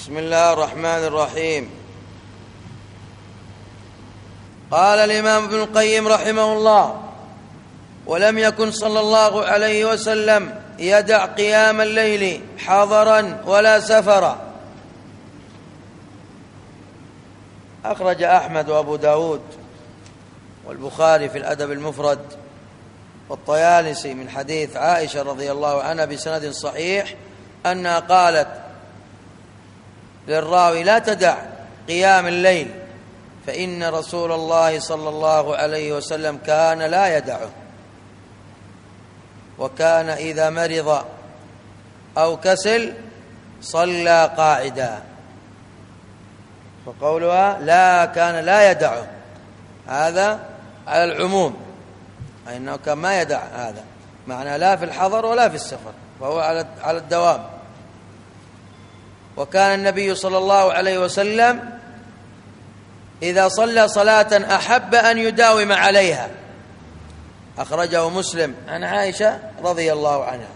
بسم الله الرحمن الرحيم. قال الإمام ابن القيم رحمه الله: ولم يكن صلى الله عليه وسلم يدع قيام الليل حضرا ولا سفرا. أخرج أحمد وأبو داود والبخاري في الأدب المفرد والطيالسي من حديث عائشة رضي الله عنها بسند صحيح أنها قالت للراوي: لا تدع قيام الليل، فإن رسول الله صلى الله عليه وسلم كان لا يدعه، وكان إذا مرض أو كسل صلى قاعدا. فقولها لا كان لا يدعه هذا على العموم، أي أنه كان ما يدع، هذا معنى لا في الحضر ولا في السفر، فهو على الدوام. وكان النبي صلى الله عليه وسلم إذا صلى صلاة أحب أن يداوم عليها. أخرجه مسلم عن عائشة رضي الله عنها.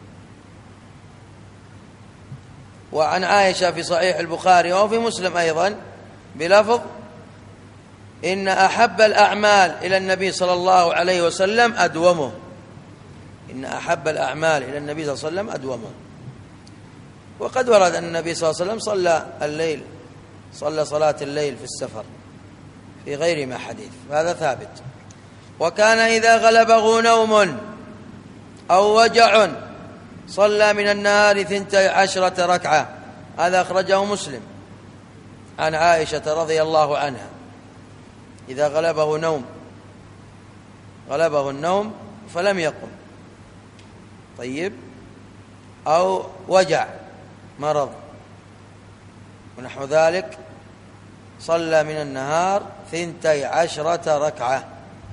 وعن عائشة في صحيح البخاري وفي مسلم أيضا بلفظ: إن أحب الأعمال إلى النبي صلى الله عليه وسلم أدومه. إن أحب الأعمال إلى النبي صلى الله عليه وسلم أدومه. وقد ورد أن النبي صلى الله عليه وسلم صلى صلاة الليل في السفر في غير ما حديث، هذا ثابت. وكان إذا غلبه نوم أو وجع صلى من النهار 12 ركعة. هذا أخرجه مسلم عن عائشة رضي الله عنها. إذا غلبه النوم فلم يقم، طيب، أو وجع مرض ونحو ذلك، صلى من النهار 12 ركعة.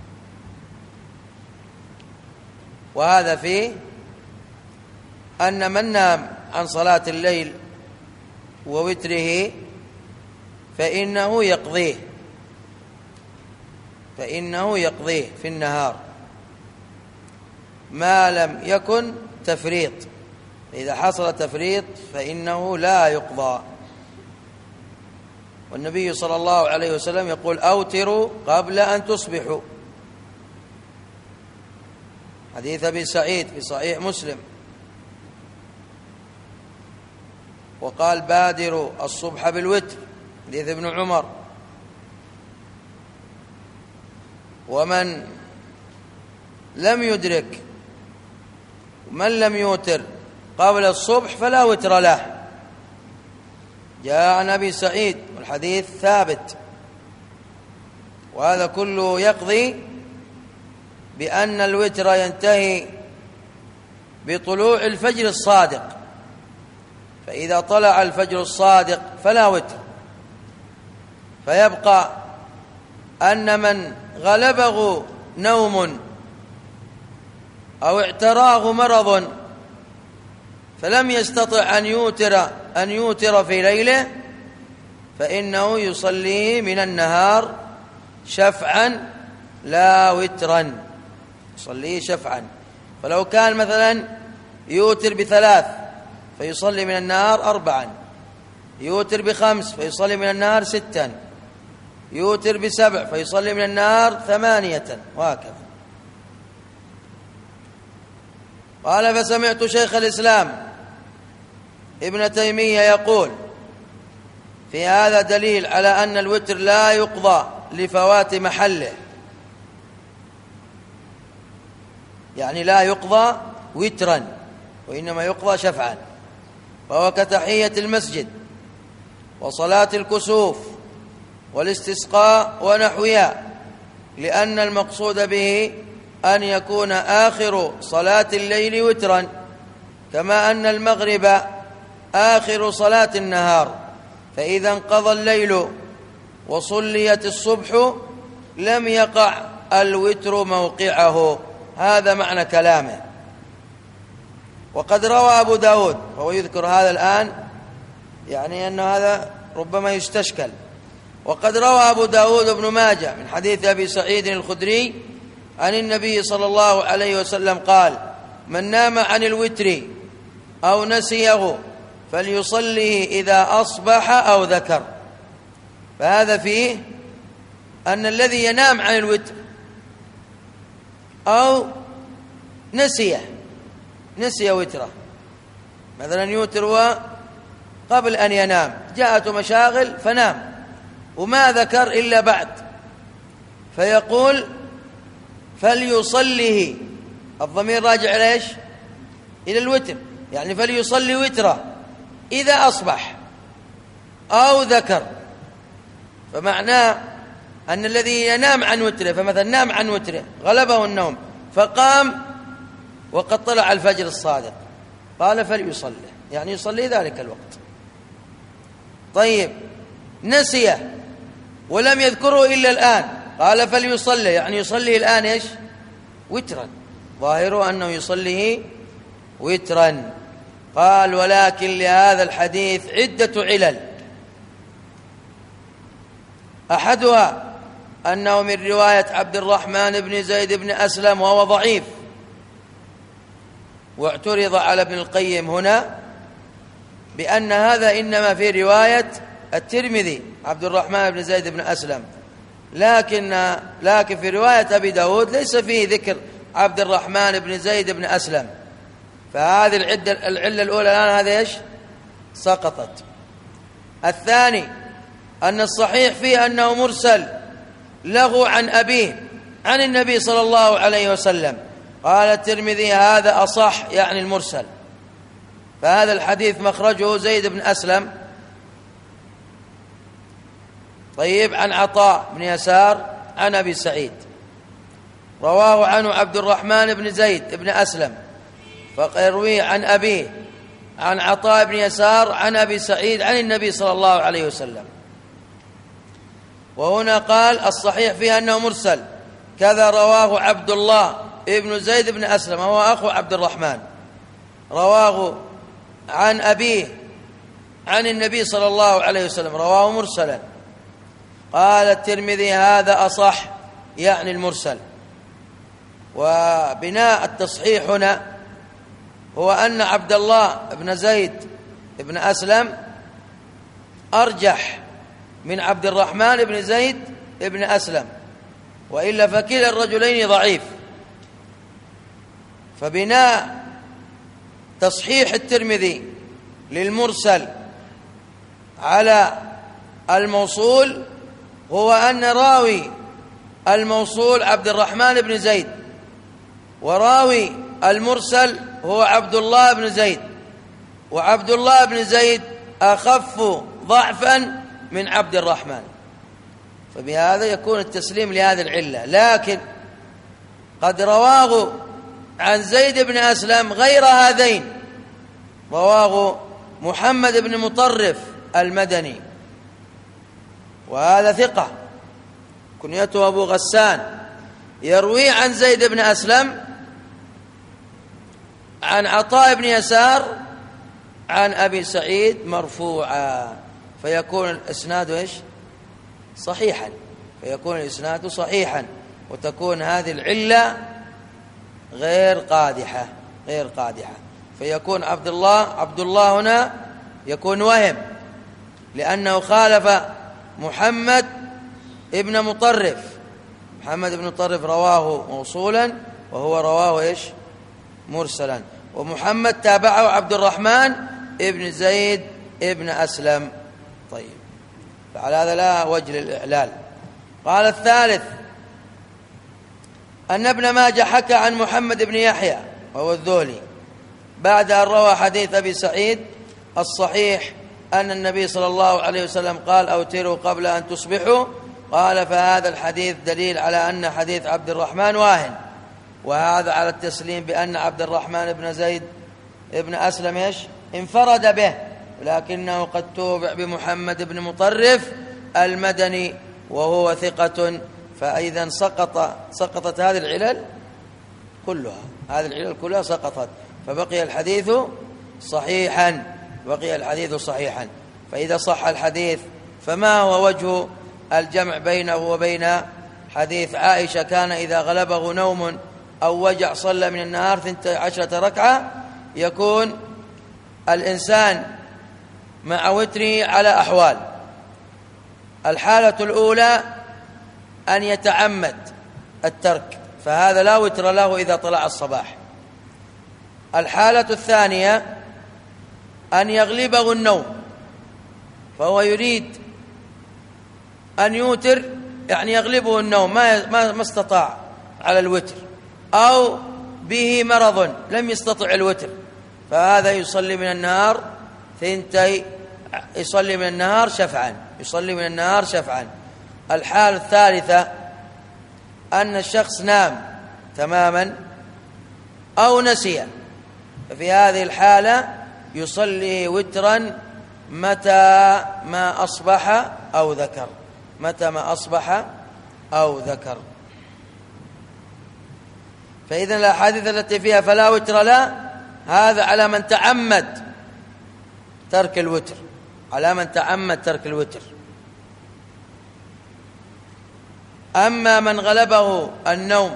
وهذا فيه أن من نام عن صلاة الليل ووتره فإنه يقضيه في النهار ما لم يكن تفريط. إذا حصل تفريط فإنه لا يقضى. والنبي صلى الله عليه وسلم يقول: أوتروا قبل أن تصبحوا، حديث أبي سعيد في صحيح مسلم. وقال: بادروا الصبح بالوتر، حديث ابن عمر. ومن لم يدرك من لم يوتر قبل الصبح فلا وتر له. جاء عن أبي سعيد والحديث ثابت. وهذا كله يقضي بأن الوتر ينتهي بطلوع الفجر الصادق، فإذا طلع الفجر الصادق فلا وتر. فيبقى أن من غلبه نوم أو اعتراه مرض فلم يستطع أن يوتر في ليله، فإنه يصلي من النهار شفعا لا وترا، يصلي شفعا. فلو كان مثلا يوتر ب3 فيصلي من النهار 4، يوتر ب5 فيصلي من النهار 6، يوتر ب7 فيصلي من النهار 8، وهكذا. قال: فسمعت شيخ الإسلام ابن تيمية يقول: في هذا دليل على أن الوتر لا يقضى لفوات محله، يعني لا يقضى وترا وإنما يقضى شفعا، وهو كتحية المسجد وصلاة الكسوف والاستسقاء ونحوها، لأن المقصود به أن يكون آخر صلاة الليل وترا، كما أن المغرب آخر صلاة النهار. فإذا انقضى الليل وصليت الصبح لم يقع الوتر موقعه. هذا معنى كلامه. وقد روى أبو داود، وهو يذكر هذا الآن يعني أن هذا ربما يستشكل. وقد روى أبو داود بن ماجه من حديث أبي سعيد الخدري عن النبي صلى الله عليه وسلم قال: من نام عن الوتر أو نسيه فليصلي إذا أصبح أو ذكر. فهذا فيه أن الذي ينام عن الوتر أو نسي وتره، مثلا يوتر قبل أن ينام، جاءته مشاغل فنام وما ذكر إلا بعد، فيقول فليصليه، الضمير راجع إلى إلى الوتر، يعني فليصلي وتره إذا أصبح أو ذكر. فمعناه أن الذي ينام عن وتره، فمثلا نام عن وتره غلبه النوم فقام وقد طلع الفجر الصادق، قال فليصلي، يعني يصلي ذلك الوقت. طيب نسيه ولم يذكره إلا الآن، قال فليصلي، يعني يصلي الآن وترا، ظاهره أنه يصليه وترا. قال ولكن لهذا الحديث عدة علل، أحدها أنه من رواية عبد الرحمن بن زيد بن أسلم وهو ضعيف، واعترض على ابن القيم هنا بأن هذا إنما في رواية الترمذي عبد الرحمن بن زيد بن أسلم، لكن في رواية أبي داود ليس فيه ذكر عبد الرحمن بن زيد بن أسلم، فهذه العلة الأولى الآن هذا سقطت. الثاني أن الصحيح فيه أنه مرسل له عن أبيه عن النبي صلى الله عليه وسلم، قال الترمذي هذا أصح، يعني المرسل، فهذا الحديث مخرجه زيد بن أسلم. طيب عن عطاء بن يسار عن أبي سعيد، رواه عنه عبد الرحمن بن زيد بن أسلم، فيروي عن أبيه عن عطاء بن يسار عن أبي سعيد عن النبي صلى الله عليه وسلم. وهنا قال الصحيح فيه أنه مرسل، كذا رواه عبد الله ابن زيد بن أسلم وهو أخو عبد الرحمن، رواه عن أبيه عن النبي صلى الله عليه وسلم، رواه مرسلا. قال الترمذي هذا أصح، يعني المرسل. وبناء التصحيح هنا هو أن عبد الله بن زيد بن أسلم أرجح من عبد الرحمن بن زيد بن أسلم، وإلا فكلا الرجلين ضعيف. فبناء تصحيح الترمذي للمرسل على الموصول هو أن راوي الموصول عبد الرحمن بن زيد، وراوي المرسل هو عبد الله بن زيد، وعبد الله بن زيد أخف ضعفا من عبد الرحمن، فبهذا يكون التسليم لهذه العلة. لكن قد رواه عن زيد بن أسلم غير هذين، رواه محمد بن مطرف المدني، وهذا ثقة كنيته أبو غسان، يروي عن زيد بن أسلم عن عطاء بن يسار عن أبي سعيد مرفوعا، فيكون الإسناد صحيحا، فيكون الإسناد صحيحا، وتكون هذه العلة غير قادحة، فيكون عبد الله هنا يكون وهم، لأنه خالف محمد ابن مطرف. محمد بن مطرف رواه موصولا وهو رواه مرسلا، ومحمد تابعه عبد الرحمن ابن زيد ابن أسلم. طيب، فعلى هذا لا وجه للإعلال. قال الثالث أن ابن ماجه حكى عن محمد بن يحيى وهو الذهلي بعد أن روى حديث أبي سعيد الصحيح أن النبي صلى الله عليه وسلم قال أوتروا قبل أن تصبحوا، قال فهذا الحديث دليل على أن حديث عبد الرحمن واهن، وهذا على التسليم بأن عبد الرحمن بن زيد ابن أسلم انفرد به، لكنه قد توبع بمحمد بن مطرف المدني وهو ثقة، فإذا سقطت هذه العلل كلها، سقطت، فبقي الحديث صحيحا. فإذا صح الحديث فما هو وجه الجمع بينه وبين حديث عائشة كان إذا غلبه نوم أو وجع صلى من النهار 12 ركعة؟ يكون الإنسان مع وتره على أحوال. الحالة الأولى أن يتعمد الترك، فهذا لا وتر له إذا طلع الصباح. الحالة الثانية أن يغلبه النوم، فهو يريد أن يوتر، يعني يغلبه النوم ما استطاع على الوتر، أو به مرض لم يستطع الوتر، فهذا يصلي من النهار يصلي من النهار شفعا. الحالة الثالثة أن الشخص نام تماما أو نسي، ففي هذه الحالة يصلي وترا متى ما أصبح أو ذكر. فإذن الأحاديث التي فيها فلا وتر لا، هذا على من تعمد ترك الوتر. أما من غلبه النوم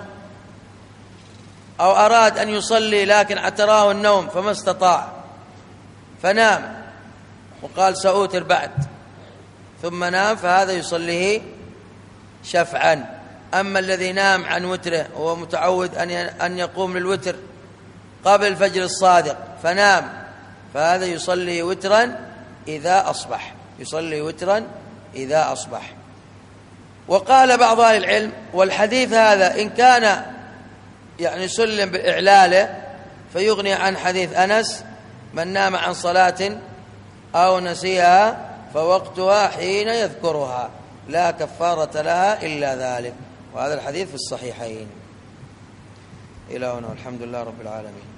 أو أراد أن يصلي لكن اعتراه النوم فما استطاع فنام وقال سأوتر بعد ثم نام، فهذا يصليه شفعا. أما الذي نام عن وتره وهو متعود أن يقوم للوتر قبل الفجر الصادق فنام، فهذا يصلي وترا إذا أصبح. وقال بعض أهل العلم: والحديث هذا إن كان يعني سلم بإعلاله فيغني عن حديث أنس: من نام عن صلاة أو نسيها فوقتها حين يذكرها لا كفارة لها إلا ذلك. وهذا الحديث في الصحيحين. إلى هنا والحمد لله رب العالمين.